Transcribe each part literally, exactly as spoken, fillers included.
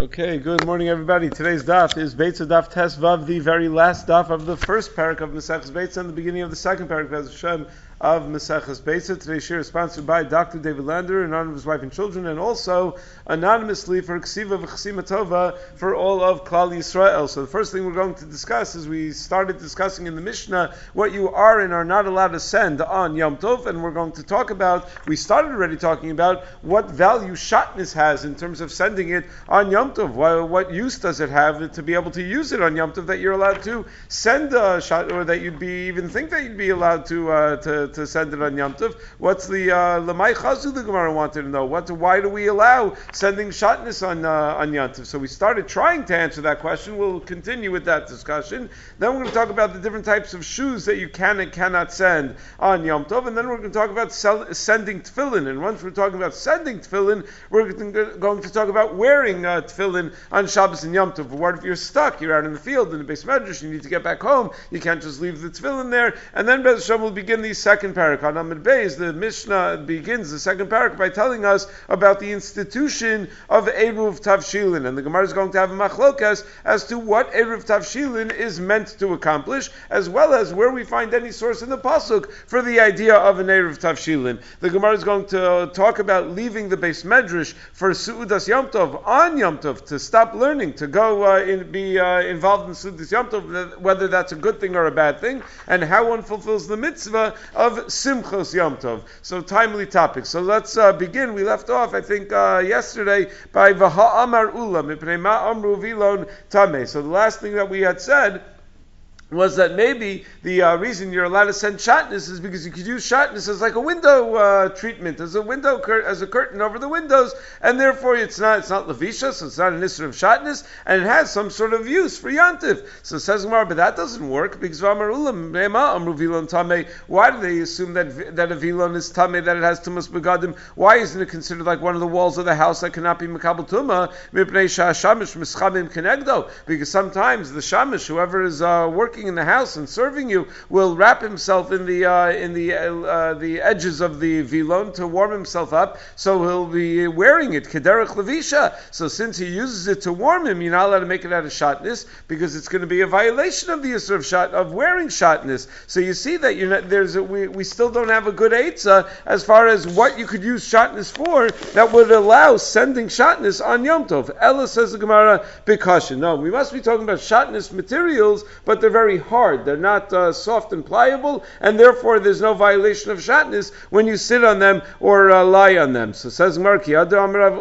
Okay, good morning everybody. Today's daf is Beitza Daf Tes Vav, the very last daf of the first parak of Maseches Beitza and the beginning of the second parak of Hashem of Maseches Beitza. Today's shir is sponsored by Doctor David Lander in honor of his wife and children, and also anonymously for Ksiva V'Chsima Tova for all of Klal Yisrael. So the first thing we're going to discuss is we started discussing in the Mishnah what you are and are not allowed to send on Yom Tov, and we're going to talk about, we started already talking about what value shatnez has in terms of sending it on Yom Tov. What, what use does it have to be able to use it on Yom Tov that you're allowed to send a shot, or that you'd be even think that you'd be allowed to uh, to, to send it on Yom Tov? What's the Lamai Chazu the Gemara wanted to know? What? Why do we allow sending shatnez on uh, on Yom Tov? So we started trying to answer that question. We'll continue with that discussion. Then we're going to talk about the different types of shoes that you can and cannot send on Yom Tov, and then we're going to talk about sell, sending tefillin. And once we're talking about sending tefillin, we're going to talk about wearing uh, tefillin on Shabbos and Yom Tov. What if you're stuck? You're out in the field in the Beis Medrash. You need to get back home. You can't just leave the tefillin there. And then Be'ez Hashem will begin the second parak. On Amud Beis, the Mishnah begins the second parak by telling us about the institution of Eruv Tavshilin. And the Gemara is going to have a machlokas as to what Eruv Tavshilin is meant to accomplish, as well as where we find any source in the pasuk for the idea of an Eruv Tavshilin. The Gemara is going to talk about leaving the Beis Medrash for Su'udas Yom Tov on Yom Tov, to stop learning, to go uh, in, be uh, involved in Su'udas Yom Tov, whether that's a good thing or a bad thing, and how one fulfills the mitzvah of Simchos Yom Tov. So timely topic. So let's uh, begin. We left off, I think, uh, yesterday by Vaha Amar Ula Mipnei Ma Amru Vilon Tameh. So the last thing that we had said was that maybe the uh, reason you're allowed to send shatnez is because you could use shatnez as like a window uh, treatment, as a window cur- as a curtain over the windows, and therefore it's not it's not levisha, so it's not an issur of shatnez, and it has some sort of use for yantiv. So it says Gemara, but that doesn't work because why do they assume that that a vilon is tameh, that it has tumas begadim? Why isn't it considered like one of the walls of the house that cannot be mekabel tuma? Because sometimes the shamish, whoever is uh, working in the house and serving you, will wrap himself in the uh, in the uh, the edges of the vilon to warm himself up, so he'll be wearing it kederech levisha. So since he uses it to warm him, you're not allowed to make it out of shatnez, because it's going to be a violation of the issur of shat of wearing shatnez. So you see that you're not, there's a, we we still don't have a good eitzah as far as what you could use shatnez for that would allow sending shatnez on Yom Tov. Ella, says the Gemara, b'kasha. No, we must be talking about shatnez materials, but they're very hard. They're not uh, soft and pliable, and therefore there's no violation of shatnez when you sit on them or uh, lie on them. So says Gemara, Ukihada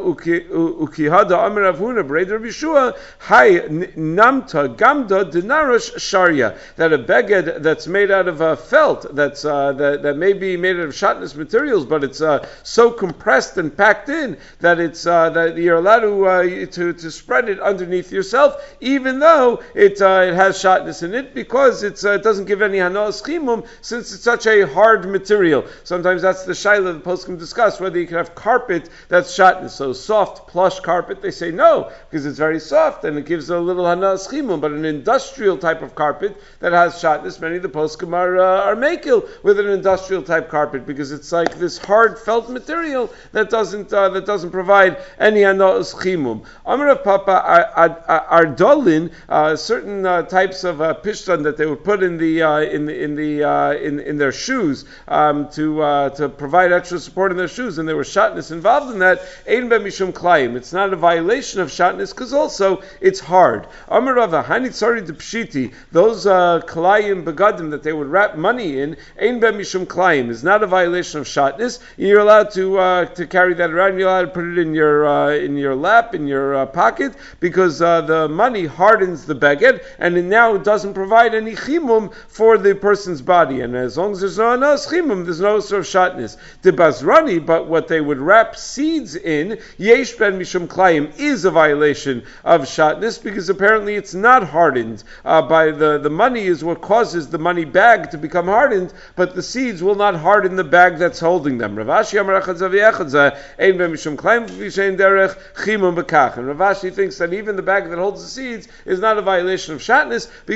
Amarav Huna Breder Bishua Hai Namta Gamda Dinarash Sharia, that a beged that's made out of uh, felt, that's uh, that, that may be made out of shatnez materials, but it's uh, so compressed and packed in that it's uh, that you're allowed to, uh, to to spread it underneath yourself, even though it uh, it has shatnez in it, because it's, uh, it doesn't give any hanas chimum, since it's such a hard material. Sometimes that's the shaila the poskim discuss, whether you can have carpet that's shatnez, so soft plush carpet. They say no, because it's very soft and it gives a little hanas chimum. But an industrial type of carpet that has shatnez, many of the poskim are uh, are makil with an industrial type carpet, because it's like this hard felt material that doesn't uh, that doesn't provide any hanas chimum. Amar Papa Ardolin, uh, certain uh, types of uh, pishtan that they would put in the uh, in the in the uh, in in their shoes um, to uh, to provide extra support in their shoes, and there was shatnez involved in that. Ein ben mishum klayim. It's not a violation of shatnez because also it's hard. Amar Rava Hanitzari de Pshiti. Those uh, klayim begadim that they would wrap money in. Ein ben mishum klayim is not a violation of shatnez. You're allowed to uh, to carry that around. You're allowed to put it in your uh, in your lap, in your uh, pocket, because uh, the money hardens the beged, and it now doesn't provide any chimum for the person's body, and as long as there's no anas chimum, there's no sort of shatnez. The bazrani, but what they would wrap seeds in, yesh ben mishum klayim, is a violation of shatnez, because apparently it's not hardened uh, by the the money is what causes the money bag to become hardened, but the seeds will not harden the bag that's holding them. Ravashi Amar Echadza v'Echadza ein ben mishum klayim v'shein derech chimum bekach, and Ravashi thinks that even the bag that holds the seeds is not a violation of shatnez, because apparently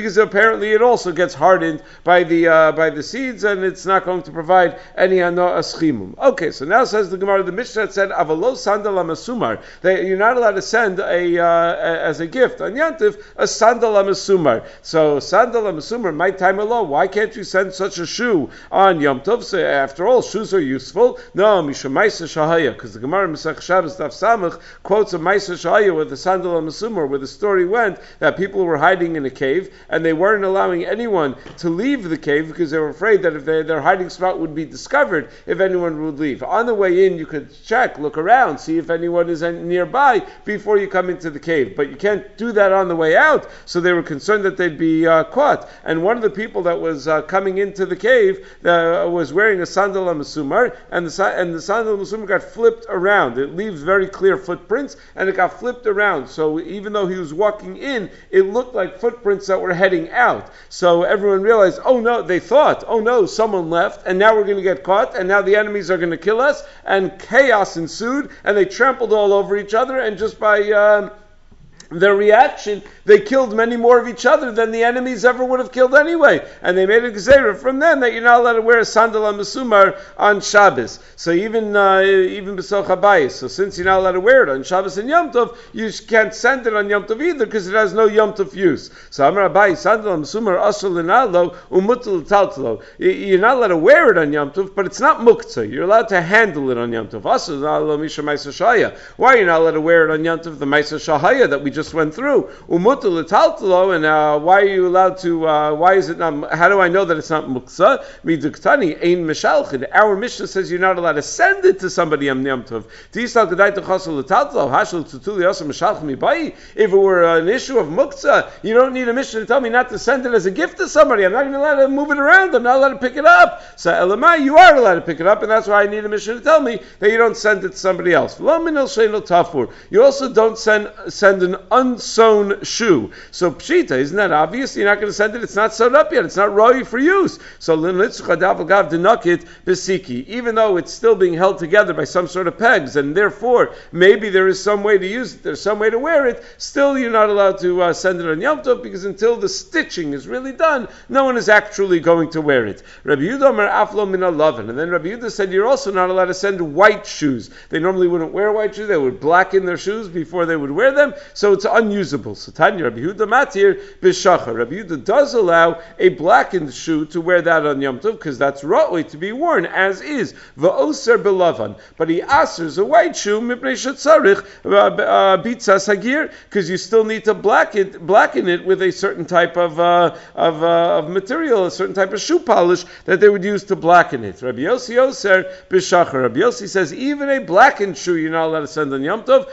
apparently it also gets hardened by the uh, by the seeds, and it's not going to provide any ano aschimum. Okay, so now says the Gemara, the Mishnah said avalo sandal amasumar, that you're not allowed to send a, uh, as a gift on Yantif a sandal amasumar. So sandal amasumar, my time alone. Why can't you send such a shoe on Yom Tov? So after all, shoes are useful. No, misha ma'isa shahaya, because the Gemara Masech Shabbos Daf Samach quotes a ma'isa shahaya with the sandal amasumar, where the story went that people were hiding in a cave and they weren't allowing anyone to leave the cave because they were afraid that if they, their hiding spot would be discovered if anyone would leave. On the way in, you could check, look around, see if anyone is nearby before you come into the cave. But you can't do that on the way out, so they were concerned that they'd be uh, caught. And one of the people that was uh, coming into the cave uh, was wearing a sandal amasumar, and the, and the sandal amasumar got flipped around. It leaves very clear footprints, and it got flipped around. So even though he was walking in, it looked like footprints that were heading out. So everyone realized, oh no, they thought, oh no, someone left, and now we're going to get caught, and now the enemies are going to kill us, and chaos ensued, and they trampled all over each other, and just by um, their reaction, they killed many more of each other than the enemies ever would have killed anyway. And they made a gezerah from then that you're not allowed to wear a sandal amasumar on Shabbos. So even uh, even b'soch habayis. So since you're not allowed to wear it on Shabbos and Yom Tov, you can't send it on Yom Tov either because it has no Yom Tov use. So Amar Abayi, sandal amasumar asur l'nalo umutul l'taltalo. You're not allowed to wear it on Yom Tov, but it's not muktzah. You're allowed to handle it on Yom Tov. Asur l'nalo misha ma'isa shahaya. Why are you not allowed to wear it on Yom Tov? The ma'isa shahaya that we just went through. Umutul l'taltalo, and uh, why are you allowed to? Uh, why is it not? How do I know that it's not muktzah? Miduktani ein mishalchid. Our Mishnah says you're not allowed to send it to somebody on Yom Tov. If it were an issue of muktzah, you don't need a Mishnah to tell me not to send it as a gift to somebody. I'm not even allowed to move it around. I'm not allowed to pick it up. So elamai, you are allowed to pick it up, and that's why I need a Mishnah to tell me that you don't send it to somebody else. You also don't send send an unsewn shoe. So pshita, isn't that obvious? You're not going to send it. It's not sewn up yet. It's not ready for use. So even though it's still being held together by some sort of pegs, and therefore maybe there is some way to use it, there's some way to wear it, still you're not allowed to uh, send it on Yom Tov, because until the stitching is really done, no one is actually going to wear it. Rabbi Yehuda Amar Aflo min alavan, and then Rabbi Yehuda said you're also not allowed to send white shoes. They normally wouldn't wear white shoes. They would blacken their shoes before they would wear them, so it's unusable. So Tanya, Rabbi Yehuda matir b'shachar. Rabbi Yehuda does allow a blackened shoe to wear that on Yom Tov, because that's ra'oi to be worn as is. Va'oser belavan, but he asers a white shoe mipnei shetzarich bitzas hagir, because you still need to blacken blacken it with a certain type of uh, of, uh, of material, a certain type of shoe polish that they would use to blacken it. Rabbi Yossi oser b'shachar. Rabbi Yossi says even a blackened shoe you're not allowed to send on Yom Tov,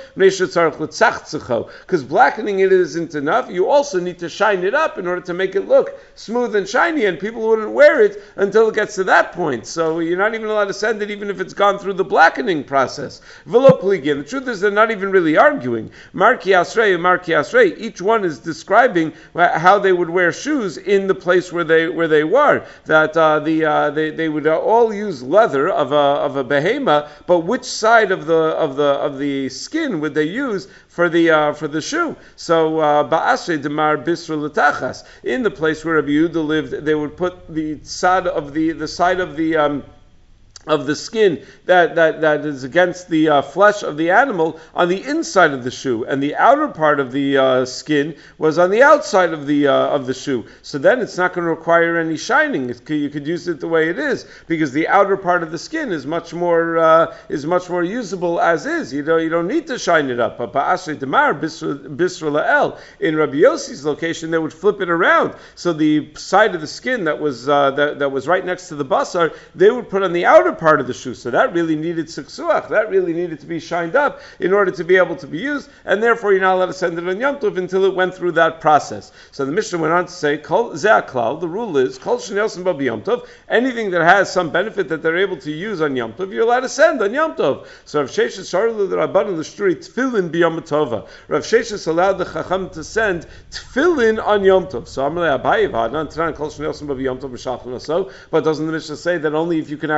because blackening it isn't enough. You also need to shine it up in order to make it look smooth and shiny, and people wouldn't wear it until it gets to that point. So you're not even allowed to send it even if it's gone through the blackening process. Velo pligin. The truth is they're not even really arguing. Marki Asrei and Marki Asrei. Each one is describing how they would wear shoes in the place where they where they were. That uh, the uh, they they would all use leather of a of a behema, but which side of the of the of the skin would they use for the uh, for the shoe? So ba'asrei demar bisra l'tachas. In the place where Rabbi Yehuda lived, they would put the side of the the side of the um, of the skin that, that, that is against the uh, flesh of the animal on the inside of the shoe, and the outer part of the uh, skin was on the outside of the uh, of the shoe. So then it's not going to require any shining. It's, you could use it the way it is, because the outer part of the skin is much more uh, is much more usable as is. You don't you don't need to shine it up. But ba'asrei demar bisra la'el, in Rabbi Yossi's location, they would flip it around. So the side of the skin that was uh, that, that was right next to the basar, they would put on the outer part of the shoe. So that really needed siksuach. That really needed to be shined up in order to be able to be used, and therefore you're not allowed to send it on Yom Tov until it went through that process. So the Mishnah went on to say, Kol ze'aklal, the rule is, Kol shenelson ba b'Yom Tov, anything that has some benefit that they're able to use on Yom Tov, you're allowed to send on Yom Tov. So Rav Sheshes sharlu the Rabbanan l'shturi tefillin b'Yom Tova. Rav Sheshes allowed the Chacham to send tefillin on Yom Tov. So Amalei Abaye v'Hanan Tanan Kol shenelson ba b'Yom Tov m'shachlin also. But doesn't the Mishnah say that only if you can actually benefit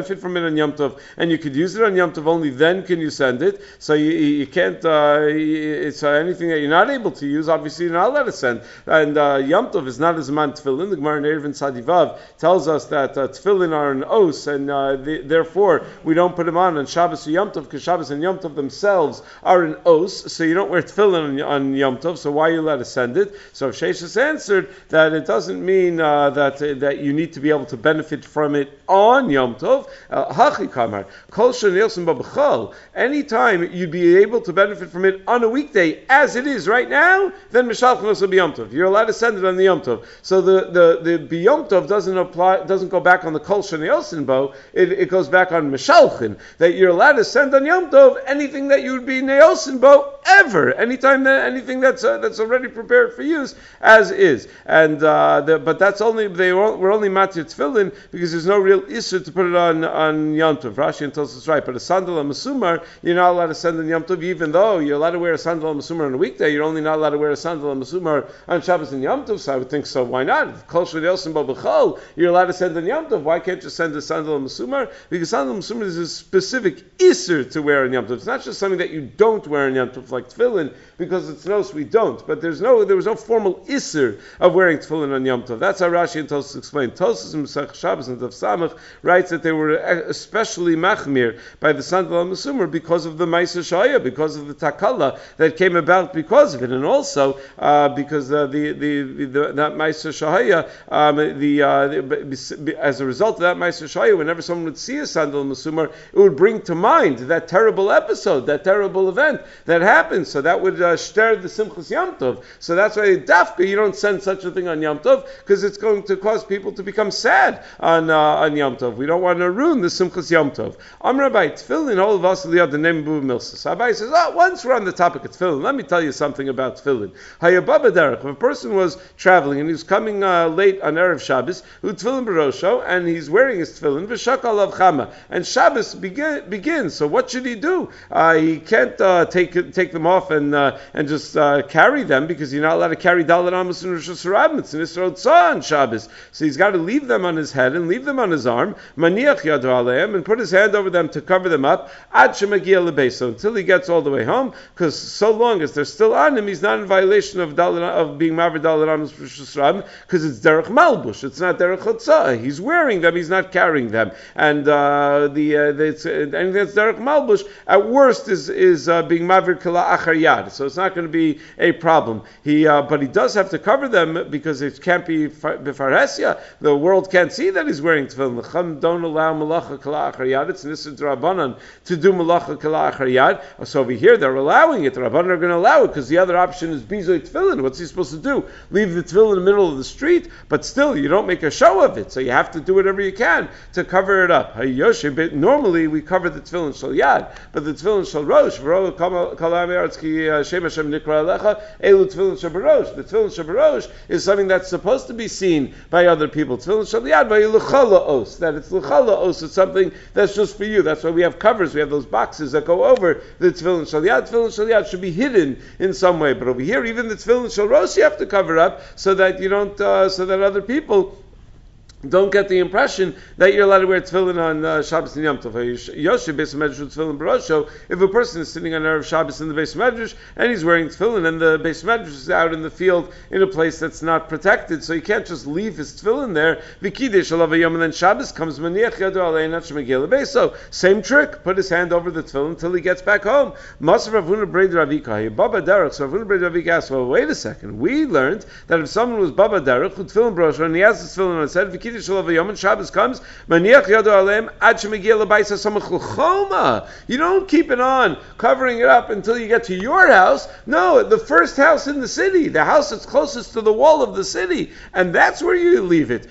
benefit from it on Yom Tov, and you could use it on Yom Tov, only then can you send it. So you, you can't, uh, it's uh, anything that you're not able to use, obviously you're not allowed to send. And uh, Yom Tov is not as a man tefillin. The Gemara in Eruvin Sadivav tells us that uh, tefillin are an os, and uh, the, therefore we don't put them on on Shabbos or Yom Tov, because Shabbos and Yom Tov themselves are an os, so you don't wear tefillin on, on Yom Tov, so why are you allowed to send it? So Sheshis answered that it doesn't mean uh, that uh, that you need to be able to benefit from it on Yom Tov. Hachi kamar kol shenilson babachol. Anytime you'd be able to benefit from it on a weekday, as it is right now, then mishalchnos will be Yom Tov. You're allowed to send it on the Yom Tov. So the the the Yom Tov doesn't apply, doesn't go back on the kol shenilson bo. It, it goes back on mishalchin, that you're allowed to send on Yom Tov anything that you would be neosin bo ever, anytime that anything that's uh, that's already prepared for use as is. And uh, the, but that's only they were, were only matir tefillin because there's no real issue to put it on on Yom Tov. Rashi tells us right, but a sandal and masumar you're not allowed to send on Yom Tov, even though you're allowed to wear a sandal and masumar on a weekday. You're only not allowed to wear a sandal and masumar on Shabbos and Yom Tov. So I would think so. Why not? Kol shel bo b'chol, you're allowed to send on Yom Tov. Why can't you send a sandal and masumar? Because sandal and masumar is a specific isser to wear on Yom Tov. It's not just something that you don't wear on Yom Tov like tefillin, because it's no, we don't. But there's no, there was no formal isser of wearing tefillin on Yom Tov. That's how Rashi and Tosfos explain. Tosfos in Masech Shabbos and Daf Samach writes that they were especially machmir by the sandal and masumar because of the Ma'aser Shaya, because of the takala that came about because of it, and also uh, because uh, the, the, the, the that Ma'aser Shaya, um, the, uh, the as a result of that Ma'aser Shaya, whenever someone would see a sandal and masumar, it would bring to mind that terrible episode, that terrible event that happened. So that would uh, shter the Simchas Yom Tov. So that's why dafka you don't send such a thing on Yom Tov, because it's going to cause people to become sad on uh, on Yom Tov. We don't want to ruin the Simchas Yom Tov. Am Rabbi Tefillin all of us the name of Milsa. Rabbi says, oh, once we're on the topic of tefillin, let me tell you something about tefillin. Hayababa derech. If a person was traveling and he was coming uh, late on Erev Shabbos, who tefillin barosho, and he's wearing his tefillin v'shakal av chama, and Shabbos begin, begins. So what should he do? Uh, he can't uh, take take them off and uh, and just uh, carry them, because you're not allowed to carry dalet amos and Rosh Hashanah. It's an Yisrael Tzah on Shabbos. So he's got to leave them on his head and leave them on his arm, maniach yado aleim, and put his hand over them to cover them up, ad shemagia lebeso, until he gets all the way home, because so long as they're still on him, he's not in violation of dalet, of being maver dalet amos Rosh Hashanah, because it's derech malbush, it's not derech chotzah. He's wearing them, he's not carrying them, and uh, the, uh, the it's, uh, anything that's derech malbush at worst is is uh, being maver kala achar yad. So it's not going to be a problem. He, uh, but he does have to cover them, because it can't be b'faresya. The world can't see that he's wearing tefillin. The Chum don't allow malacha kala achar yad. It's nisur d'Rabbanan to do malacha kala achar yad. So over here they're allowing it. The Rabbanan are going to allow it, because the other option is bizoy tefillin. What's he supposed to do? Leave the tefillin in the middle of the street? But still, you don't make a show of it. So you have to do whatever you can to cover it up. Normally we cover the tefillin shal yad, but the tefillin shal rosh, v'ro kala me'aretz ki shem Hashem nikra alecha, elu tefillin shal barosh. The tefillin shal barosh is something that's supposed to be seen by other people. Tefillin shal yad by l'chala os. That it's l'chala os. It's something that's just for you. That's why we have covers. We have those boxes that go over the tefillin shal yad. Tefillin shal yad should be hidden in some way. But over here, even the tefillin shal rosh, you have to cover up so that you don't, uh, so that other people don't get the impression that you're allowed to wear tefillin on uh, Shabbos and Yom Tov. Yoshi Beis Medrash with tefillin barosho. If a person is sitting on Erev Shabbos in the Beis Medrash and he's wearing tefillin, and the Beis Medrash is out in the field in a place that's not protected, so he can't just leave his tefillin there. V'kidesh alav hayom, and then Shabbos comes maniach yado alei not shemagil lebeso. Same trick. Put his hand over the tefillin until he gets back home. Maser Rav Huna Brei Ravika. Baba derech. So Rav Huna Brei Ravika asked, well, wait a second. We learned that if someone was Baba derech with tefillin barosho and he has his tefillin on his head, v'kidesh Shabbos comes, maniach yado alem ad shemagia lebaisa samach l'choma. You don't keep it on, covering it up until you get to your house. No, the first house in the city, the house that's closest to the wall of the city, and that's where you leave it.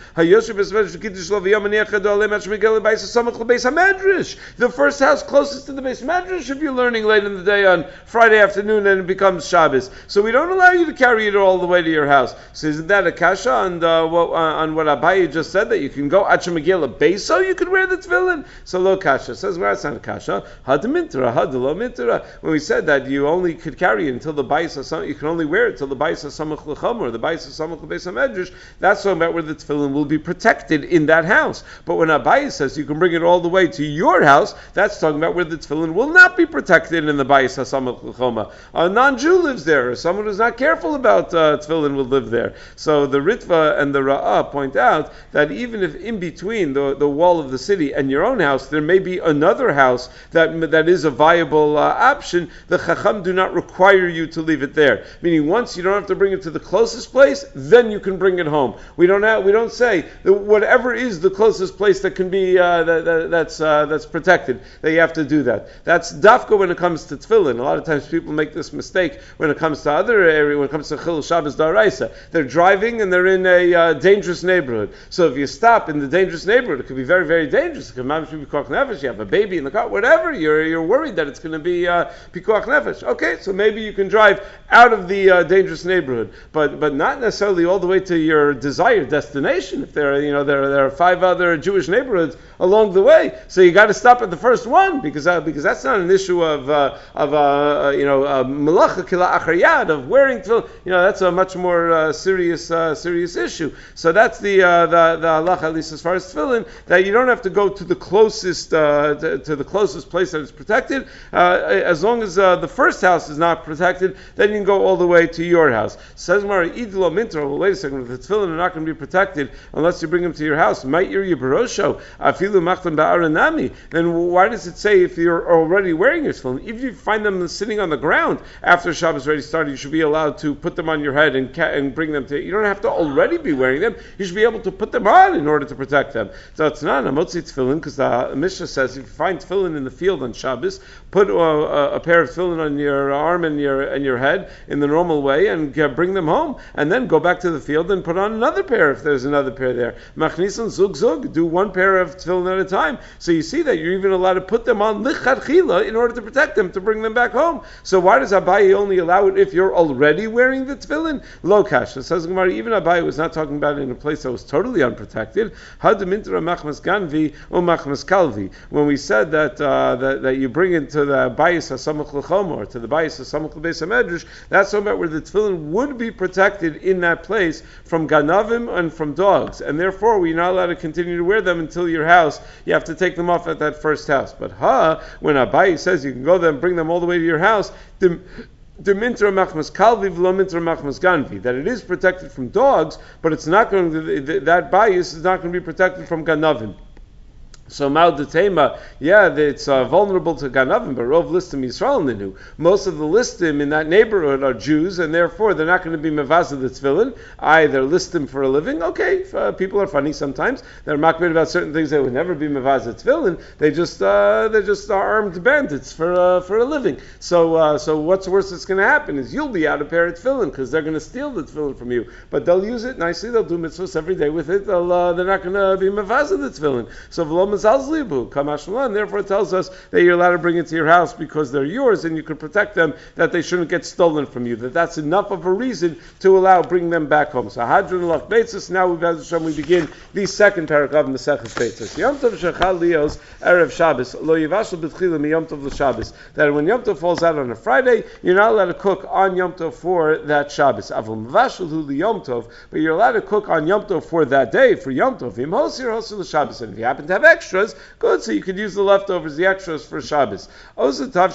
The first house closest to the Beis Medrash, if you're learning late in the day on Friday afternoon and it becomes Shabbos. So we don't allow you to carry it all the way to your house. So isn't that a kasha on uh, what, uh, on what Abaye just just said that you can go Achemagila base, so you could wear the tefillin. So lo kasha. Says where it's not a kasha. Hadamintara, hadalo mintara. When we said that you only could carry it until the bais of some, you can only wear it until the bais of samach l'cham or the bais of samach l'beis hamedrash. That's talking about where the tefillin will be protected in that house. But when Abaye says you can bring it all the way to your house, that's talking about where the tefillin will not be protected in the bais of samach l'cham. A non-Jew lives there, or someone who's not careful about uh, tefillin will live there. So the Ritva and the Ra'ah point out that even if in between the, the wall of the city and your own house, there may be another house that that is a viable uh, option, the Chacham do not require you to leave it there. Meaning, once you don't have to bring it to the closest place, then you can bring it home. We don't have, we don't say that whatever is the closest place that can be uh, that, that, that's uh, that's protected, that you have to do that. That's dafka when it comes to tefillin. A lot of times people make this mistake when it comes to other areas. When it comes to Chil Shabbos Daraisa, they're driving and they're in a uh, dangerous neighborhood. So if you stop in the dangerous neighborhood, it could be very, very dangerous. It could be pikuach nefesh. You have a baby in the car, whatever. You're you're worried that it's going to be uh, pikuach nefesh. Okay, so maybe you can drive out of the uh, dangerous neighborhood, but but not necessarily all the way to your desired destination. If there are you know there there are five other Jewish neighborhoods along the way, so you got to stop at the first one because uh, because that's not an issue of uh, of uh, you know malacha kila achariyad of wearing tefillin. You know that's a much more uh, serious uh, serious issue. So that's the uh, the the halacha, at least as far as tefillin, that you don't have to go to the closest uh, to, to the closest place that is protected. Uh, as long as uh, the first house is not protected, then you can go all the way to your house. Says Mari idlo mintra. Well, wait a second. If the tefillin are not going to be protected unless you bring them to your house, might your yibarosho afilu machtam ba'aranami. Then why does it say if you're already wearing your tefillin, if you find them sitting on the ground after Shabbos already started, you should be allowed to put them on your head and ca- and bring them to. You don't have to already be wearing them. You should be able to put them on in order to protect them. So it's not a motzi tefillin because the Mishnah says if you find tefillin in the field on Shabbos, put a, a, a pair of tefillin on your arm and your and your head in the normal way and uh, bring them home, and then go back to the field and put on another pair if there's another pair there. Machnisan zug zug, do one pair of tefillin at a time. So you see that you're even allowed to put them on lichatchila in order to protect them, to bring them back home. So why does Abaye only allow it if you're already wearing the tefillin? Lo kasha. Says Gemara, even Abaye was not talking about it in a place that was totally unprotected. Hadamintra machmas ganvi or machmas kalvi. When we said that, uh, that that you bring it to the bayis hasamach l'chom or to the bayis hasamach l'beis hamedrash, that's talking about where the tefillin would be protected in that place from ganavim and from dogs, and therefore we're not allowed to continue to wear them until your house. You have to take them off at that first house. But ha, when Abaye says you can go there and bring them all the way to your house, the Demintra machmas kalvi v'lo mintra machmas ganvi, that it is protected from dogs, but it's not going to, that bias is not going to be protected from ganavim. So Mal Detema, yeah, it's uh, vulnerable to Ganavim, but Rov Listim Yisrael Ninu. Most of the Listim in that neighborhood are Jews, and therefore they're not going to be Mevazah the Tefillin. Either Listim for a living. Okay, if, uh, people are funny sometimes. They're makbid about certain things that would never be Mevazah Tefillin. They just uh, they're just armed bandits for uh, for a living. So uh, so what's worse that's going to happen is you'll be out of pair of Tefillin because they're going to steal the Tefillin from you. But they'll use it nicely. They'll do mitzvahs every day with it. They'll, uh, they're not going to be Mevazah the Tefillin. So V'lo and therefore it tells us that you're allowed to bring it to your house because they're yours and you can protect them, that they shouldn't get stolen from you, that that's enough of a reason to allow bring them back home. So Hadron Lach Beitzis, now we've we begin the second paragraph of Maseches Beitzis. Yom Tov Shechal Lios Erev Shabbos Lo Yivashel B'Tchila Mi Yom Tov L'Shabbos, that when Yom Tov falls out on a Friday, you're not allowed to cook on Yom Tov for that Shabbos. Avol Mavashel Hu Yom Tov, but you're allowed to cook on Yom Tov for that day, for Yom Tov. Im Hosir Hosir L'Shabbos, and if you happen to have extras, good, so you could use the leftovers, the extras for Shabbos. However, the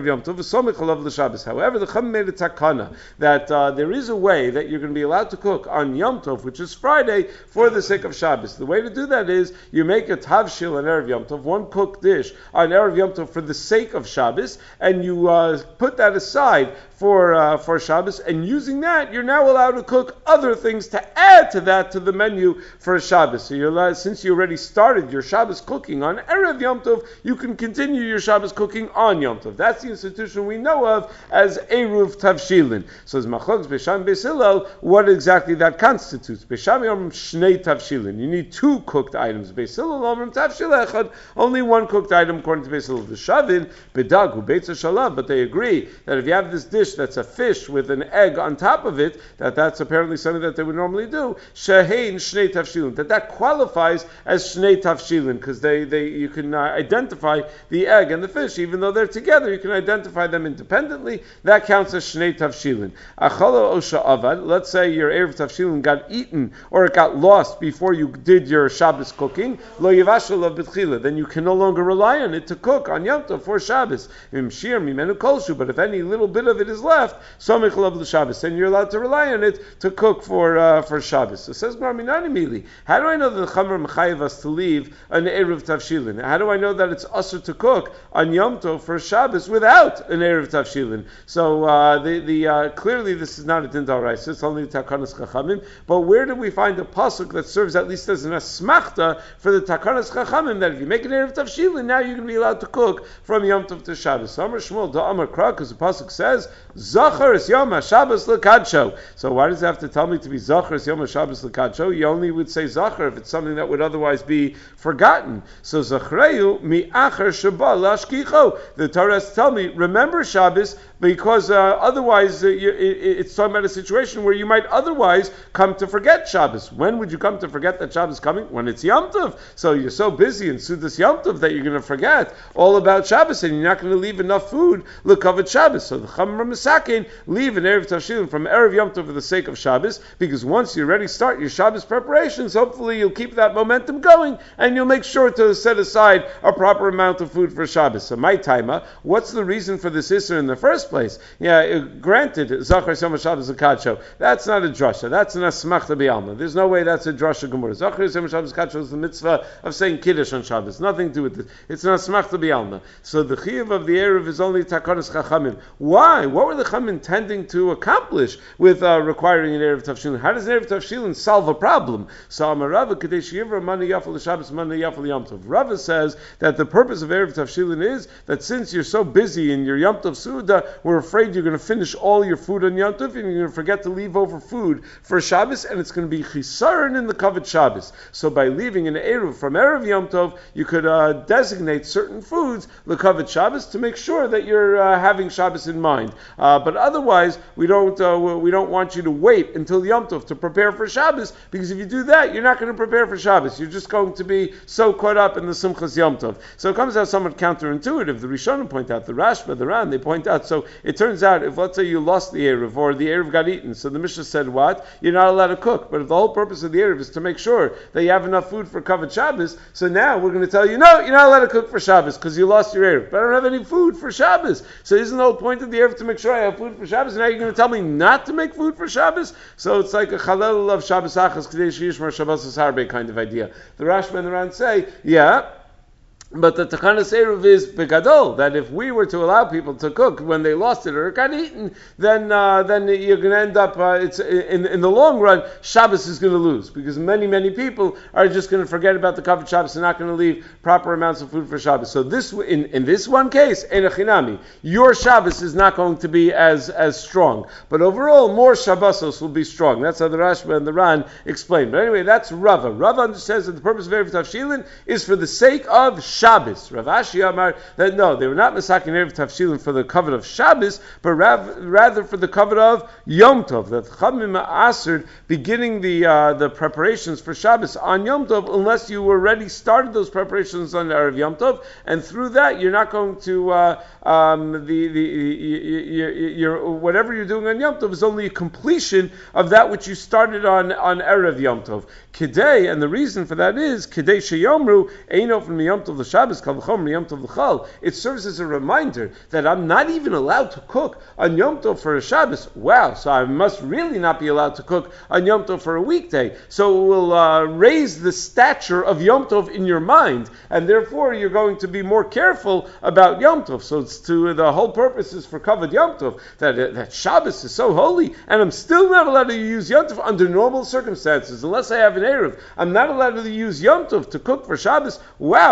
Chum made a takana that uh, there is a way that you're going to be allowed to cook on Yom Tov, which is Friday, for the sake of Shabbos. The way to do that is you make a tavshil on Erev Yom Tov, one cooked dish on Erev Yom Tov for the sake of Shabbos, and you uh, put that aside for uh, for Shabbos, and using that, you're now allowed to cook other things to add to that, to the menu for Shabbos. So you're allowed, since you already started your Shabbos cooking on Erev Yom Tov, you can continue your Shabbos cooking on Yom Tov. That's the institution we know of as Eruv Tavshilin. So as Machlokes Besham Beis Hillel, what exactly that constitutes? Besham Yom Shnei Tavshilin. You need two cooked items. Beis Hillel Omrim Tavshil Echad, only one cooked item according to Beis Hillel. The Shavin Bedag Hu Beitza Shalav, but they agree that if you have this dish fish that's a fish with an egg on top of it, that that's apparently something that they would normally do, shehein shnei tafshilin, that that qualifies as shnei tafshilin, because they, they you can uh, identify the egg and the fish, even though they're together, you can identify them independently. That counts as shnei tafshilin. Achalo osha avad. Let's say your erev tafshilin got eaten or it got lost before you did your Shabbos cooking. Lo yivashel of betchila. Then you can no longer rely on it to cook on Yom Tov for Shabbos. Imshir mimenu kolshu. But if any little bit of it is left, somich lav l'Shabbos, then you're allowed to rely on it to cook for uh, for Shabbos. So says Gemara Minani Mili. How do I know that the Chamer mechayev us to leave an erev tafshilin? How do I know that it's usher to cook on Yom Tov for Shabbos without an erev tafshilin? So uh, the the uh, clearly this is not a din d'oraisa. It's only takanas chachamim. But where do we find a pasuk that serves at least as an asmachta for the takanas chachamim that if you make an erev tafshilin, now you're going to be allowed to cook from Yom Tov to Shabbos? So Amar Shmuel da Amar Kra, because the pasuk says Zachar es Yom HaShabbos lekadsho. So why does it have to tell me to be Zachar es Yom HaShabbos lekadsho? You only would say Zachar if it's something that would otherwise be forgotten. So Zachreu mi acher shaba lashkicho. The Torah has to tell me, remember Shabbos, because uh, otherwise uh, you, it, it's talking about a situation where you might otherwise come to forget Shabbos. When would you come to forget that Shabbos is coming? When it's Yom Tov. So you're so busy in Sudas Yom Tov that you're going to forget all about Shabbos, and you're not going to leave enough food l'kavod Shabbos. So the Chamer Misakin leave an Erev Tavshilin from Erev Yom Tov for the sake of Shabbos, because once you already start your Shabbos preparations, hopefully you'll keep that momentum going, and you'll make sure to set aside a proper amount of food for Shabbos. So my taima, what's the reason for this issur in the first place? Yeah, uh, granted, Zachar Yom Shabbos Lekadsho, that's not a drasha, that's an asmachta b'alma. There's no way that's a drasha gemara. Zachar Yom Shabbos Lekadsho is the mitzvah of saying kiddush on Shabbos, nothing to do with it. It's an asmachta b'alma. So the chiyuv of the erev is only takanas chachamim. Why? What were the chachamim intending to accomplish with uh, requiring an erev tavshilin? How does an erev tavshilin solve a problem? So Amarava kadesh yivra mani yafal Shabbos mani yafal Yom Tov. Rava says that the purpose of erev tavshilin is that since you're so busy in your Yom Tov Suda, we're afraid you're going to finish all your food on Yom Tov and you're going to forget to leave over food for Shabbos, and it's going to be chisaron in the kavod Shabbos. So by leaving an erev from erev Yom Tov, you could uh, designate certain foods l'kavod Shabbos to make sure that you're uh, having Shabbos in mind. Uh, but otherwise, we don't uh, we don't want you to wait until Yom Tov to prepare for Shabbos, because if you do that, you're not going to prepare for Shabbos. You're just going to be so caught up in the Simchas Yom Tov. So it comes out somewhat counterintuitive. The Rishonim point out, the Rashba, the Ran, they point out, so it turns out if, let's say, you lost the Erev, or the Erev got eaten, so the Mishnah said what? You're not allowed to cook. But if the whole purpose of the Erev is to make sure that you have enough food for Kavod Shabbos, so now we're going to tell you, no, you're not allowed to cook for Shabbos, because you lost your Erev. But I don't have any food for Shabbos. So isn't the whole point of the Erev to make sure I have food for Shabbos? And now you're going to tell me not to make food for Shabbos? So it's like a Chalel of Shabbos Achas K'dei Sheyishmar Shabbos Harbe kind of idea. The Rashba and the Ran say, yeah, but the Takanas Eruv is begadol, that if we were to allow people to cook when they lost it or got eaten, then uh, then you're going to end up, uh, it's in, in the long run, Shabbos is going to lose, because many, many people are just going to forget about the Kavod Shabbos and not going to leave proper amounts of food for Shabbos. So this, in, in this one case, Enochinami, your Shabbos is not going to be as, as strong. But overall, more Shabbosos will be strong. That's how the Rashba and the Ran explain. But anyway, that's Rava. Rava understands that the purpose of Erev Tavshilin is for the sake of Shabbos. Rav Ashi Amar that no, they were not masakin erev tafshilin for the covet of Shabbos, but rav, rather for the covet of Yom Tov. That Chamim Aserd beginning the uh, the preparations for Shabbos on Yom Tov, unless you already started those preparations on the erev Yom Tov, and through that you're not going to uh, um, the the you, you, whatever you're doing on Yom Tov is only a completion of that which you started on on erev Yom Tov. Kidei, and the reason for that is Kidei sheyomru eino from Yom Tov Shabbos kal v'chomer Yom Tov l'chal. It serves as a reminder that I'm not even allowed to cook on Yom Tov for a Shabbos. Wow, so I must really not be allowed to cook on Yom Tov for a weekday. So it will uh, raise the stature of Yom Tov in your mind, and therefore you're going to be more careful about Yom Tov. So it's to the whole purpose is for covered Yom Tov, that uh, that Shabbos is so holy, and I'm still not allowed to use Yom Tov under normal circumstances, unless I have an Erev. I'm not allowed to use Yom Tov to cook for Shabbos. Wow, Yom Tov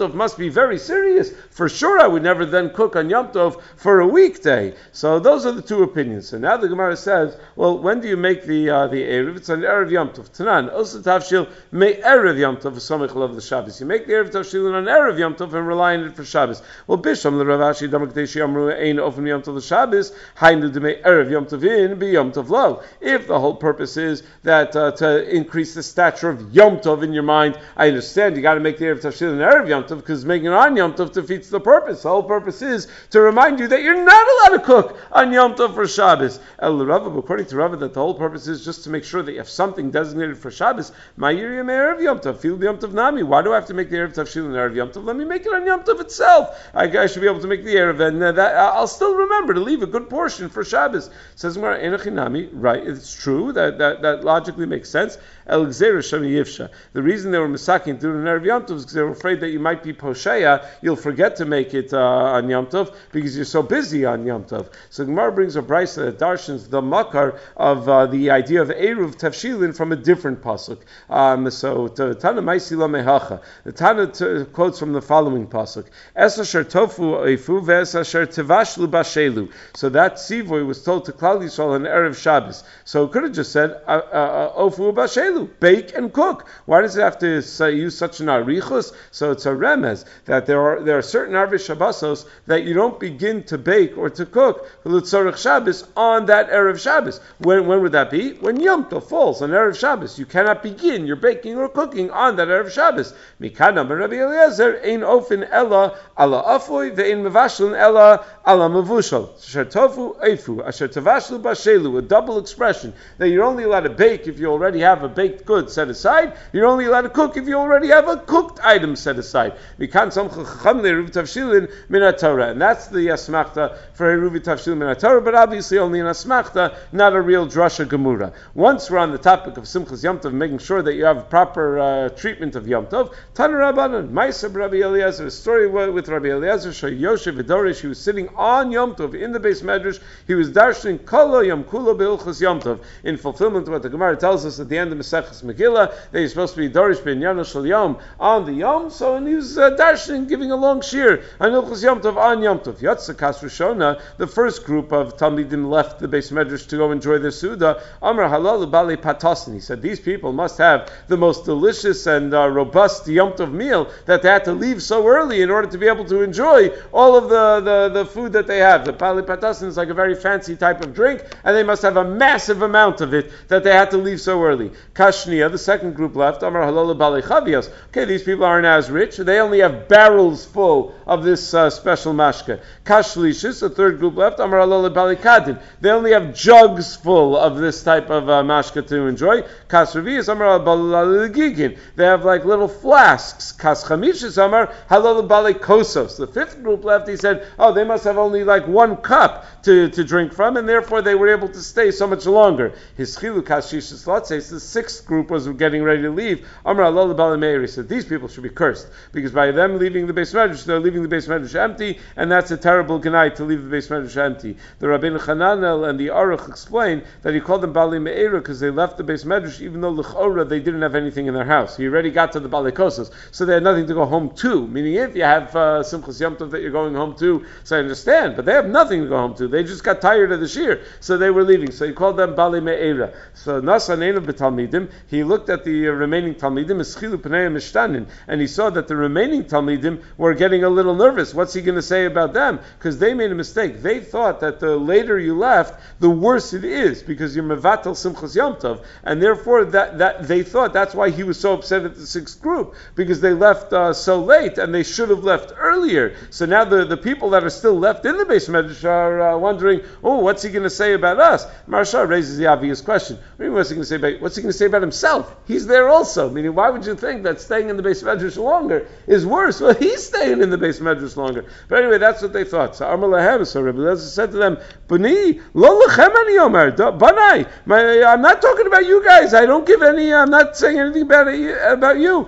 Tov must be very serious. For sure, I would never then cook on Yom Tov for a weekday. So those are the two opinions. So now the Gemara says, well, when do you make the uh, the Erev? It's on Erev Yom Tov. Tanan, Osa Tavshil, me Erev Yom Tov, Samech of the Shabbos. You make the Erev Tavshil on Erev Yom Tov and rely on it for Shabbos. Well, Bisham, the Rav Ashi, Damak Deshi, Amru, Ein, Ofen Yom Tov, the Shabbos, Hainu, de me Erev Yom Tov in, be Yom Tov lo. If the whole purpose is that uh, to increase the stature of Yom Tov in your mind, I understand you got to make the Erev Tavshil on Erev Yom Tov because making it on Yom Tov defeats the purpose. The whole purpose is to remind you that you're not allowed to cook on Yom Tov for Shabbos. El Rava, according to Rava, that the whole purpose is just to make sure that you have something designated for Shabbos. My Yiriyam Erev Yom Tov, feel Yom Tov Nami. Why do I have to make the Erev Tavshil on Erev Yom Tov? Let me make it on Yom Tov itself. I, I should be able to make the Erev, and uh, that, uh, I'll still remember to leave a good portion for Shabbos. Says Gemara, Enochinami, right? It's true that, that that logically makes sense. El Gzeira Shemi Yivsha. The reason they were misaking to an Erev Yom Tov is because they were afraid that you might be posheya. You'll forget to make it uh, on Yom Tov because you're so busy on Yom Tov. So Gemara brings a brisa that darshans the makar of uh, the idea of Eruv Tavshilin from a different pasuk. Um, so Tana Maisi La Mehacha. The Tana t- quotes from the following pasuk: Es asher tofu eifu ve'es asher tevashlu bashelu. So that Sivoy was told to Klal Yisrael on Erev Shabbos. So it could have just said uh, uh, ofu bashelu, bake and cook. Why does it have to say, use such an arichus? So it's a remez that there are there are certain Arvei Shabbosos that you don't begin to bake or to cook l'tzorech Shabbos on that Erev Shabbos. When when would that be? When Yom Tov falls on Erev Shabbos. You cannot begin your baking or cooking on that Erev Shabbos. Mikana ben Rabbi Eliezer ein ofen ella ala afoy ve'ein mevashlin ella ala mevushal. Asher tofu eifu asher tavashlu bashelu. A double expression that you're only allowed to bake if you already have a baked good set aside. You're only allowed to cook if you already have a cooked item set aside. Mikan samcha chacham le'eruv tavshilin min haTorah, and that's the asmachta for eruv tavshilin min haTorah, but obviously only an asmachta, not a real drasha gemura. Once we're on the topic of Simchas Yom Tov, making sure that you have proper uh, treatment of Yom Tov, Tana Rabbanan, Ma'aseh Rabbi Eliezer, a story with Rabbi Eliezer, Yoshev V'dorish, he was sitting on Yom Tov in the Beis Medrash, he was darshaning Kolo Yom Kulo Be'ilchas Yom Tov, in fulfillment of what the Gemara tells us at the end of Maseches Megillah, that he's supposed to be Dorish B'Inyano Shel Yom on the Yom, so and he was uh, darshaning, giving a long shir on Ilchas Yom Tov on Yom Tov. Yatsa Kas Rishona, the first group of Talmidim left the Beis Medrash to go enjoy their Suda. Amar Halal Bali Patasin. He said these people must have the most delicious and uh, robust Yom Tov meal that they had to leave so early in order to be able to enjoy all of the, the, the food that they have. The Bali Patasin is like a very fancy type of drink, and they must have a massive amount of it that they had to leave so early. Kashnia, the second group left. Amar Halal Bali Chavios. Okay, these people aren't as rich. They only have barrels full of this uh, special mashka. Kashlishis, the third group left. Amar Halal Bali Kadin. They only have jugs full of this type of uh, mashka to enjoy. Kas Revius, Amar Halal Gigin. They have like little flasks. Kas Chamishis, Amar Halal Bali Kosos. The fifth group left. He said, oh, they must have only like one cup to, to drink from, and therefore they were able to stay so much longer. His chilu Kashishis Latzes, the sixth group was getting ready to leave. Amar Halal Bali Meir. He said, these people should be cursed because by them leaving the Beis Medrash, they're leaving the Beis Medrash empty, and that's a terrible gnai to leave the Beis Medrash empty. The Rabbeinu Chananel and the Aruch explain that he called them Bali Me'era because they left the Beis Medrash even though l'chora they didn't have anything in their house. He already got to the Bali Kosas, so they had nothing to go home to. Meaning if you have uh, Simchas Yom Tov that you're going home to, so I understand, but they have nothing to go home to. They just got tired of the shir, so they were leaving. So he called them Bali Me'era. So Nasa Neinu B'Talmidim, he looked at the uh, remaining Talmidim, Eschilu Pnei Mishtanin, and he saw that the remaining Talmidim were getting a little nervous. What's he going to say about them? Because they made a mistake. They thought that the later you left, the worse it is, because you're mevatel Simchas Yom Tov, and therefore that, that they thought that's why he was so upset at the sixth group, because they left uh, so late, and they should have left earlier. So now the, the people that are still left in the Beis Medrash are uh, wondering, oh, what's he going to say about us? Marsha raises the obvious question. What's he going to say about, what's he going to say about himself? He's there also. Meaning, why would you think that staying in the Beis Medrash longer is worse? Well, he's staying in the Beis Medrash longer. But anyway, that's what they thought. So Amar Lahem, so Rabbi Eliezer said to them, Bani, lo lechem ani omer, Banai, I'm not talking about you guys. I don't give any, I'm not saying anything about, about you.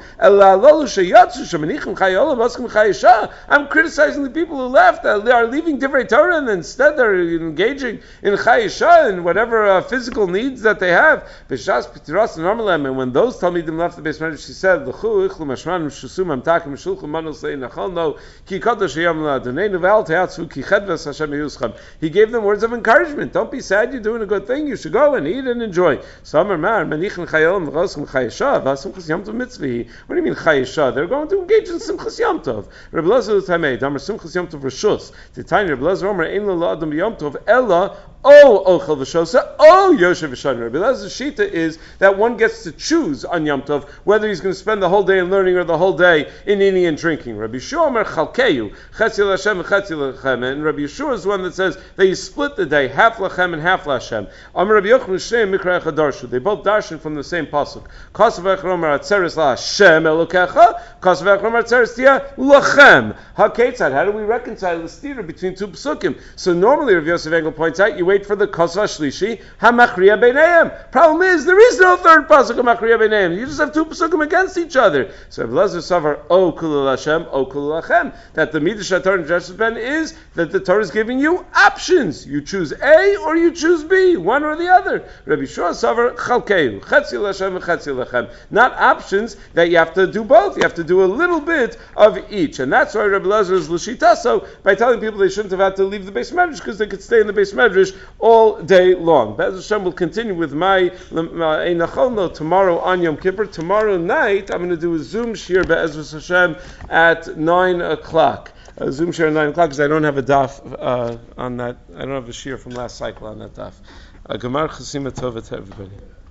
I'm criticizing the people who left. They are leaving Divrei Torah, and instead they're engaging in Chayisha and whatever uh, physical needs that they have. And when those Talmidim left the Beis Medrash, she said, Lakim Shulchan Manus Nachal no Ki Kadosh Yom Ladonenu Ve'al Te'atzu Ki Chedves Hashem Yuscham. He gave them words of encouragement. Don't be sad. You're doing a good thing. You should go and eat and enjoy. Samar Mar Menichin Chayil V'Rosim Chayesha V'Simchas Yom Tov Mitzvah. What do you mean Chayesha? They're going to engage in Simchas Yom Tov. Rabbi Elazar Tamei Damar Simchas Yom Tov Rishus. The Tanya Rabbi Elazar Omer Ein Lo Adam Yom Tov Ella. Oh, Ochel V'Shosa, oh, Yoshev V'Shana. Rabbi Elazar's Shita is that one gets to choose on Yom Tov whether he's going to spend the whole day in learning or the whole day in eating and drinking. Rabbi Yeshua Omer Chalkeyu, Chetzi L'Hashem and Chetzi L'Chem. And Rabbi Yeshua is one that says that you split the day, half L'Chem and half L'Hashem. Omer Rabbi Yochanan Shnei Mikra Echad Darshu. They both darshan from the same pasuk. Kasav Echad Omer Atzeres L'Hashem Elokecha, Kasav Echad Omer Atzeres Tia L'Chem. HaKetzad, how do we reconcile the stira between two psukim? So normally, Rabbi Yosef Engel points out, you wait for the Kosva Shlishi, HaMachriya Beineim. Problem is, there is no third pasuk of Machriya Beineim. You just have two pasukim against each other. So Rabbi Elazar Savar, O Kulul Hashem, O Kulul Lachem. That the Midrash HaTorah and Jeshus Ben is that the Torah is giving you options. You choose A or you choose B, one or the other. Rabbi Shua Savar, Chalkeu, Chetzi L'Hashem and Chetzi L'Chem. Not options that you have to do both. You have to do a little bit of each. And that's why Rabbi Elazar is L'Shita, so by telling people they shouldn't have had to leave the Beis Medrash because they could stay in the Beis Medrash all day long. Be'ez Hashem will continue with my Einachol tomorrow on Yom Kippur. Tomorrow night I'm going to do a Zoom shir Be'ez Hashem at nine o'clock. A Zoom shir at nine o'clock because I don't have a daf uh, on that. I don't have a shir from last cycle on that daf. Uh, Gemar Chasima Tova to everybody.